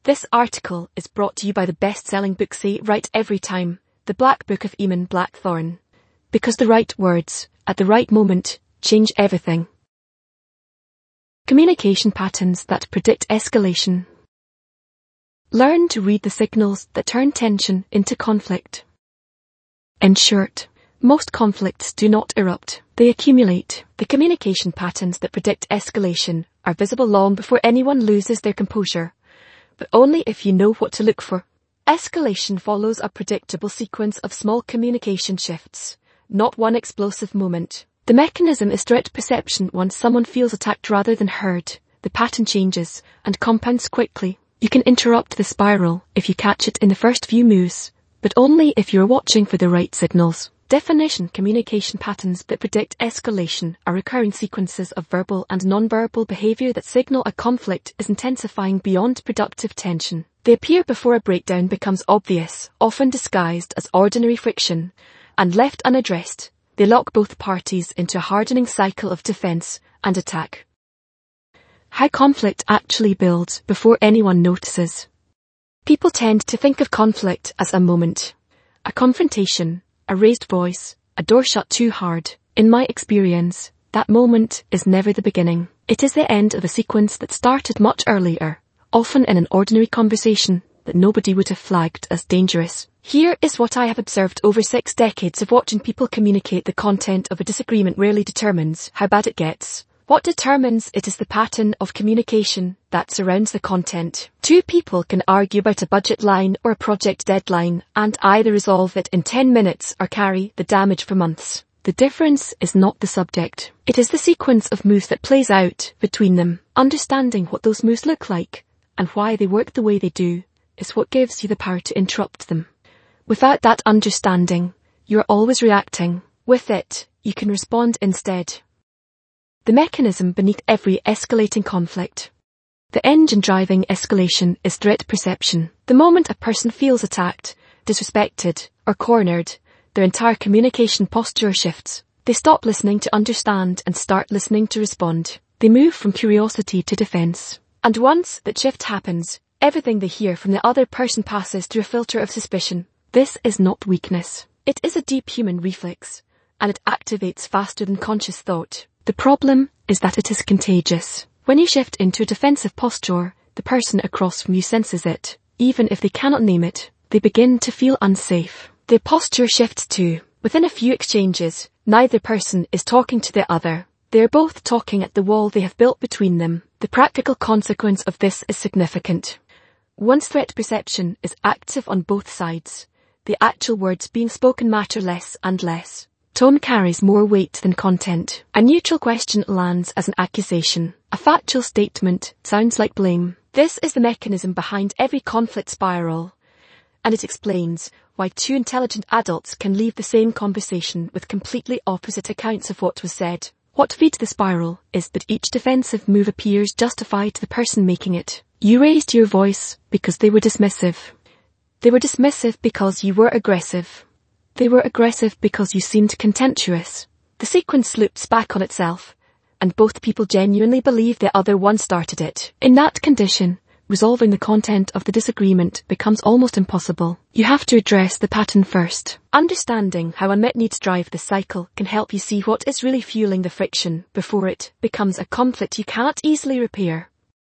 This article is brought to you by the best-selling book Say It Right Every Time, The Black Book of Eamon Blackthorne. Because the right words, at the right moment, change everything. Communication patterns that predict escalation. Learn to read the signals that turn tension into conflict. In short, most conflicts do not erupt, they accumulate. The communication patterns that predict escalation are visible long before anyone loses their composure, but only if you know what to look for. Escalation follows a predictable sequence of small communication shifts, not one explosive moment. The mechanism is threat perception. Once someone feels attacked rather than heard, the pattern changes and compounds quickly. You can interrupt the spiral if you catch it in the first few moves, but only if you're watching for the right signals. Definition: communication patterns that predict escalation are recurring sequences of verbal and non-verbal behavior that signal a conflict is intensifying beyond productive tension. They appear before a breakdown becomes obvious, often disguised as ordinary friction, and left unaddressed, they lock both parties into a hardening cycle of defense and attack. How conflict actually builds before anyone notices. People tend to think of conflict as a moment, a confrontation, a raised voice, a door shut too hard. In my experience, that moment is never the beginning. It is the end of a sequence that started much earlier, often in an ordinary conversation that nobody would have flagged as dangerous. Here is what I have observed over 6 decades of watching people communicate. The content of a disagreement rarely determines how bad it gets. What determines it is the pattern of communication that surrounds the content. 2 people can argue about a budget line or a project deadline and either resolve it in 10 minutes or carry the damage for months. The difference is not the subject. It is the sequence of moves that plays out between them. Understanding what those moves look like and why they work the way they do is what gives you the power to interrupt them. Without that understanding, you're always reacting. With it, you can respond instead. The mechanism beneath every escalating conflict. The engine driving escalation is threat perception. The moment a person feels attacked, disrespected, or cornered, their entire communication posture shifts. They stop listening to understand and start listening to respond. They move from curiosity to defense. And once that shift happens, everything they hear from the other person passes through a filter of suspicion. This is not weakness. It is a deep human reflex, and it activates faster than conscious thought. The problem is that it is contagious. When you shift into a defensive posture, the person across from you senses it. Even if they cannot name it, they begin to feel unsafe. Their posture shifts too. Within a few exchanges, neither person is talking to the other. They are both talking at the wall they have built between them. The practical consequence of this is significant. Once threat perception is active on both sides, the actual words being spoken matter less and less. Tone carries more weight than content. A neutral question lands as an accusation. A factual statement sounds like blame. This is the mechanism behind every conflict spiral, and it explains why 2 intelligent adults can leave the same conversation with completely opposite accounts of what was said. What feeds the spiral is that each defensive move appears justified to the person making it. You raised your voice because they were dismissive. They were dismissive because you were aggressive. They were aggressive because you seemed contemptuous. The sequence loops back on itself, and both people genuinely believe the other one started it. In that condition, resolving the content of the disagreement becomes almost impossible. You have to address the pattern first. Understanding how unmet needs drive the cycle can help you see what is really fueling the friction before it becomes a conflict you cannot easily repair.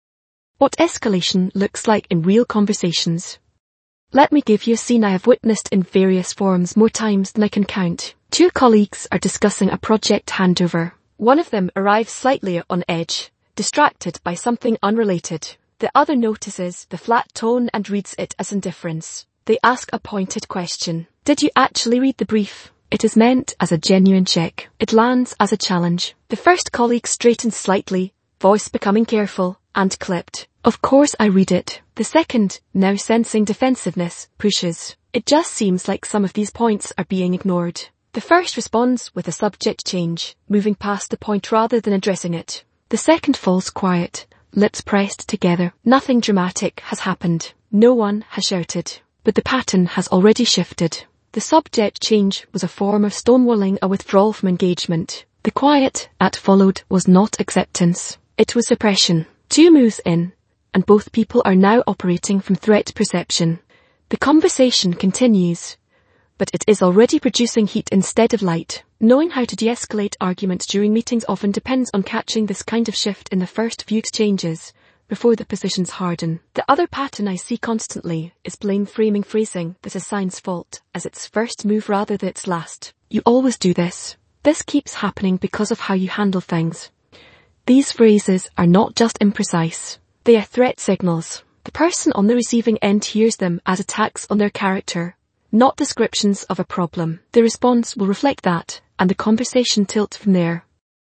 What escalation looks like in real conversations. Let me give you a scene I have witnessed in various forms more times than I can count. 2 colleagues are discussing a project handover. One of them arrives slightly on edge, distracted by something unrelated. The other notices the flat tone and reads it as indifference. They ask a pointed question. Did you actually read the brief? It is meant as a genuine check. It lands as a challenge. The first colleague straightens slightly, voice becoming careful and clipped. Of course I read it. The second, now sensing defensiveness, pushes. It just seems like some of these points are being ignored. The first responds with a subject change, moving past the point rather than addressing it. The second falls quiet, lips pressed together. Nothing dramatic has happened. No one has shouted. But the pattern has already shifted. The subject change was a form of stonewalling, a withdrawal from engagement. The quiet that followed was not acceptance. It was suppression. 2 moves in, and both people are now operating from threat perception. The conversation continues, but it is already producing heat instead of light. Knowing how to de-escalate arguments during meetings often depends on catching this kind of shift in the first few exchanges, before the positions harden. The other pattern I see constantly is blame framing phrasing that assigns fault as its first move rather than its last. You always do this. This keeps happening because of how you handle things. These phrases are not just imprecise. They are threat signals. The person on the receiving end hears them as attacks on their character, not descriptions of a problem. The response will reflect that, and the conversation tilts from there.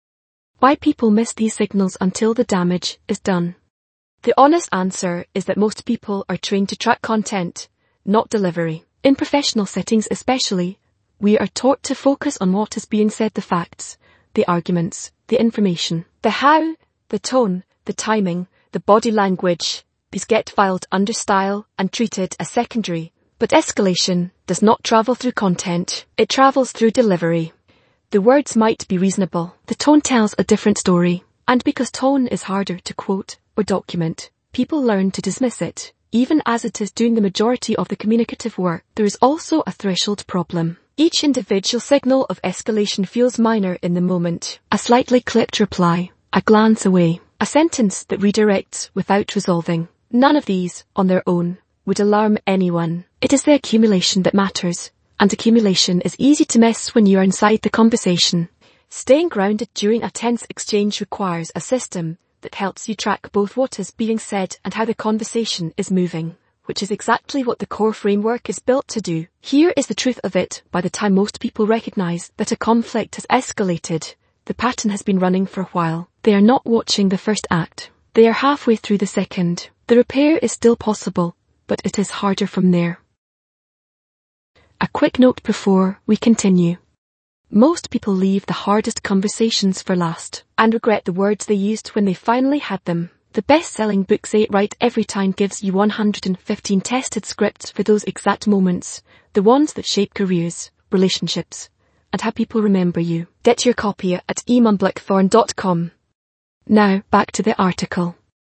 Why people miss these signals until the damage is done. The honest answer is that most people are trained to track content, not delivery. In professional settings especially, we are taught to focus on what is being said, the facts, the arguments, the information. The how, the tone, the timing, the body language, these get filed under style and treated as secondary. But escalation does not travel through content, it travels through delivery. The words might be reasonable, the tone tells a different story, and because tone is harder to quote or document, people learn to dismiss it. Even as it is doing the majority of the communicative work, there is also a threshold problem. Each individual signal of escalation feels minor in the moment. A slightly clipped reply, a glance away, a sentence that redirects without resolving. None of these, on their own, would alarm anyone. It is the accumulation that matters, and accumulation is easy to miss when you are inside the conversation. Staying grounded during a tense exchange requires a system that helps you track both what is being said and how the conversation is moving, which is exactly what the core framework is built to do. Here is the truth of it. By the time most people recognize that a conflict has escalated, the pattern has been running for a while. They are not watching the first act. They are halfway through the second. The repair is still possible, but it is harder from there. A quick note before we continue. Most people leave the hardest conversations for last, and regret the words they used when they finally had them. The best-selling book Say It Right Every Time gives you 115 tested scripts for those exact moments, the ones that shape careers, relationships, and how people remember you. Get your copy at eamon-blackthorne.com. Now, back to the article.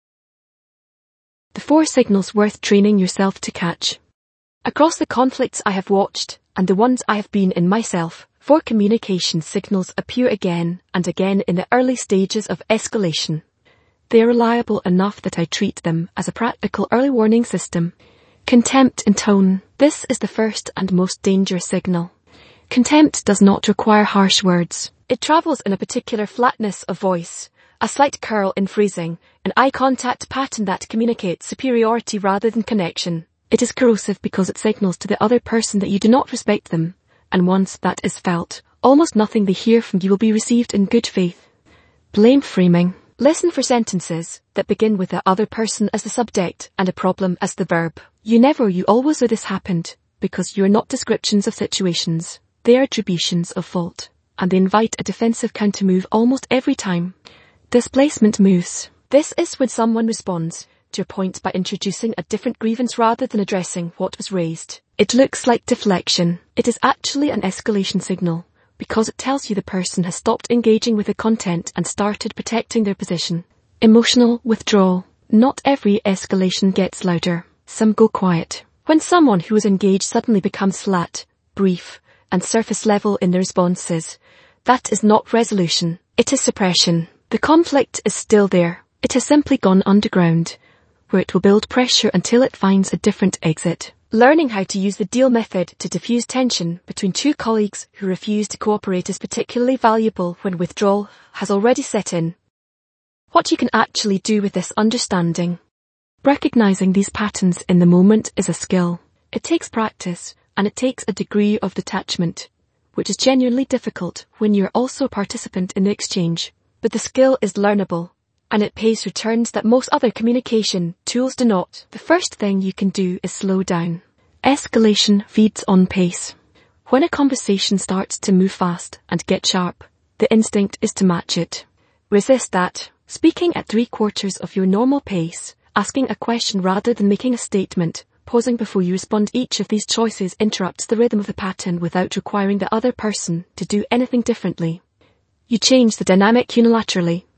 The 4 signals worth training yourself to catch. Across the conflicts I have watched, and the ones I have been in myself, 4 communication signals appear again and again in the early stages of escalation. They are reliable enough that I treat them as a practical early warning system. Contempt in tone. This is the first and most dangerous signal. Contempt does not require harsh words. It travels in a particular flatness of voice, a slight curl in phrasing, an eye contact pattern that communicates superiority rather than connection. It is corrosive because it signals to the other person that you do not respect them, and once that is felt, almost nothing they hear from you will be received in good faith. Blame framing. Listen for sentences that begin with the other person as the subject and a problem as the verb. You never, you always, or this happened, because you are not descriptions of situations. They are attributions of fault, and they invite a defensive countermove almost every time. Displacement moves. This is when someone responds to a point by introducing a different grievance rather than addressing what was raised. It looks like deflection. It is actually an escalation signal, because it tells you the person has stopped engaging with the content and started protecting their position. Emotional withdrawal. Not every escalation gets louder. Some go quiet. When someone who is engaged suddenly becomes flat, brief, and surface level in their responses, that is not resolution. It is suppression. The conflict is still there. It has simply gone underground, where it will build pressure until it finds a different exit. Learning how to use the deal method to diffuse tension between 2 colleagues who refuse to cooperate is particularly valuable when withdrawal has already set in. What you can actually do with this understanding. Recognizing these patterns in the moment is a skill. It takes practice, and it takes a degree of detachment, which is genuinely difficult when you're also a participant in the exchange. But the skill is learnable, and it pays returns that most other communication tools do not. The first thing you can do is slow down. Escalation feeds on pace. When a conversation starts to move fast and get sharp, the instinct is to match it. Resist that. Speaking at 3/4 of your normal pace, asking a question rather than making a statement, pausing before you respond. Each of these choices interrupts the rhythm of the pattern without requiring the other person to do anything differently. You change the dynamic unilaterally.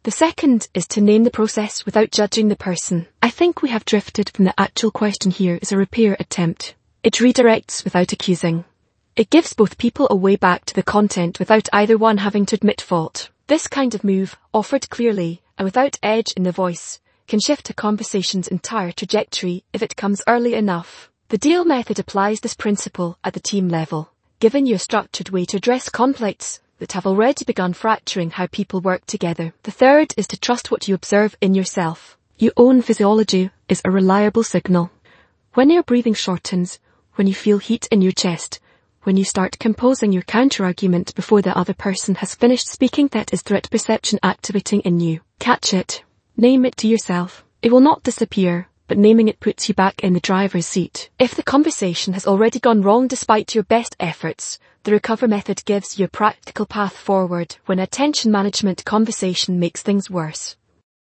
The second is to name the process without judging the person. I think we have drifted from the actual question here as a repair attempt. It redirects without accusing. It gives both people a way back to the content without either one having to admit fault. This kind of move, offered clearly and without edge in the voice, can shift a conversation's entire trajectory if it comes early enough. The deal method applies this principle at the team level, giving you a structured way to address conflicts that have already begun fracturing how people work together. The third is to trust what you observe in yourself. Your own physiology is a reliable signal. When your breathing shortens, when you feel heat in your chest, when you start composing your counter-argument before the other person has finished speaking, that is threat perception activating in you. Catch it. Name it to yourself. It will not disappear, but naming it puts you back in the driver's seat. If the conversation has already gone wrong despite your best efforts, the recover method gives you a practical path forward when a tension management conversation makes things worse.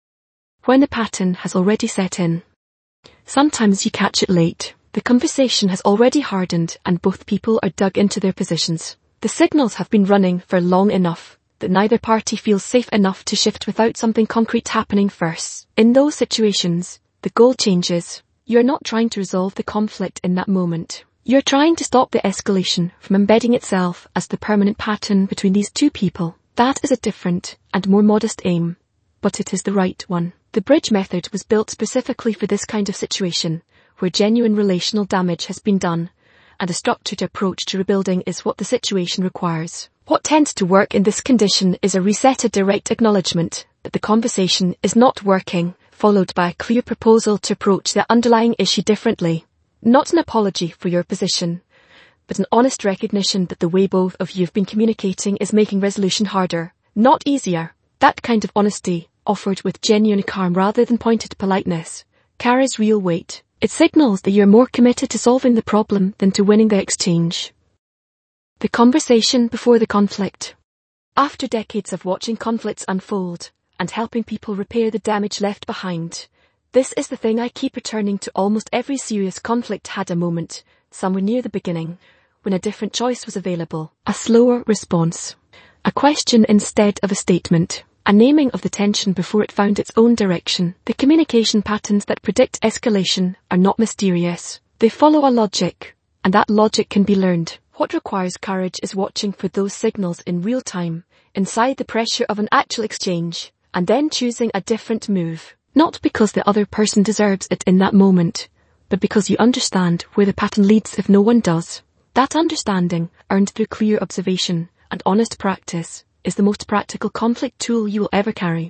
When the pattern has already set in. Sometimes you catch it late. The conversation has already hardened and both people are dug into their positions. The signals have been running for long enough that neither party feels safe enough to shift without something concrete happening first. In those situations, the goal changes. You're not trying to resolve the conflict in that moment. You're trying to stop the escalation from embedding itself as the permanent pattern between these two people. That is a different and more modest aim, but it is the right one. The bridge method was built specifically for this kind of situation, where genuine relational damage has been done, and a structured approach to rebuilding is what the situation requires. What tends to work in this condition is a resetted direct acknowledgement that the conversation is not working, followed by a clear proposal to approach the underlying issue differently. Not an apology for your position, but an honest recognition that the way both of you have been communicating is making resolution harder, not easier. That kind of honesty, offered with genuine calm rather than pointed politeness, carries real weight. It signals that you're more committed to solving the problem than to winning the exchange. The conversation before the conflict. After decades of watching conflicts unfold and helping people repair the damage left behind, this is the thing I keep returning to. Almost every serious conflict had a moment, somewhere near the beginning, when a different choice was available. A slower response. A question instead of a statement. A naming of the tension before it found its own direction. The communication patterns that predict escalation are not mysterious. They follow a logic, and that logic can be learned. What requires courage is watching for those signals in real time, inside the pressure of an actual exchange, and then choosing a different move. Not because the other person deserves it in that moment, but because you understand where the pattern leads if no one does. That understanding, earned through clear observation and honest practice, is the most practical conflict tool you will ever carry.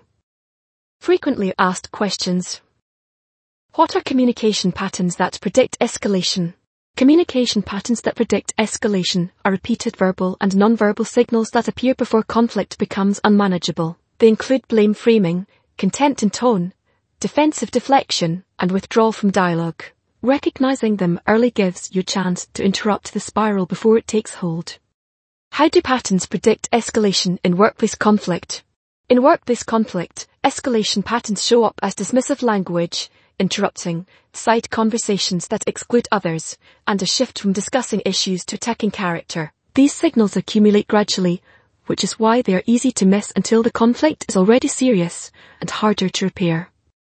Frequently asked questions. What are communication patterns that predict escalation? Communication patterns that predict escalation are repeated verbal and non-verbal signals that appear before conflict becomes unmanageable. They include blame framing, contempt in tone, defensive deflection, and withdrawal from dialogue. Recognizing them early gives you a chance to interrupt the spiral before it takes hold. How do patterns predict escalation in workplace conflict? In workplace conflict, escalation patterns show up as dismissive language, interrupting, side conversations that exclude others, and a shift from discussing issues to attacking character. These signals accumulate gradually, which is why they are easy to miss until the conflict is already serious and harder to repair.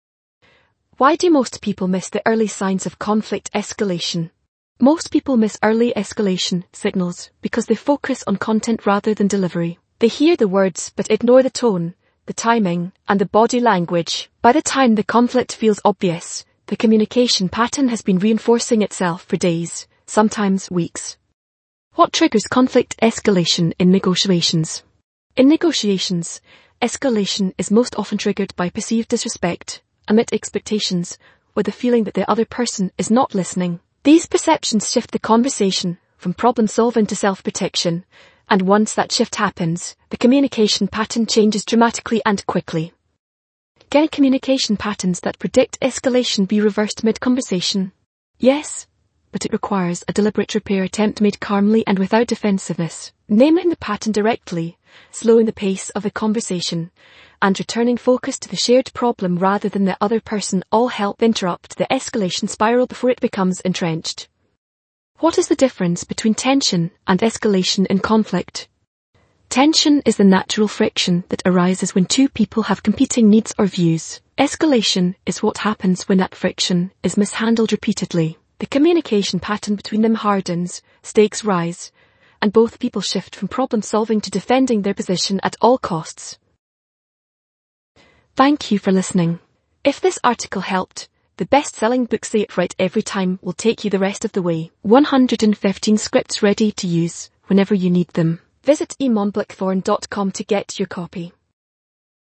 Why do most people miss the early signs of conflict escalation? Most people miss early escalation signals because they focus on content rather than delivery. They hear the words but ignore the tone, the timing, and the body language. By the time the conflict feels obvious, the communication pattern has been reinforcing itself for days, sometimes weeks. What triggers conflict escalation in negotiations? In negotiations, escalation is most often triggered by perceived disrespect, unmet expectations, or the feeling that the other person is not listening. These perceptions shift the conversation from problem-solving to self-protection, and once that shift happens, the communication pattern changes dramatically and quickly. Can communication patterns that predict escalation be reversed mid-conversation? Yes, but it requires a deliberate repair attempt made calmly and without defensiveness. Naming the pattern directly, slowing the pace of the conversation, and returning focus to the shared problem rather than the other person all help interrupt the escalation spiral before it becomes entrenched. What is the difference between tension and escalation in conflict? Tension is the natural friction that arises when two people have competing needs or views. Escalation is what happens when that friction is mishandled repeatedly. The communication pattern between them hardens, stakes rise, and both people shift from problem solving to defending their position at all costs. Thank you for listening. If this article helped, the best-selling book Say It Right Every Time will take you the rest of the way. 115 scripts ready to use whenever you need them. Visit emonblackthorn.com to get your copy.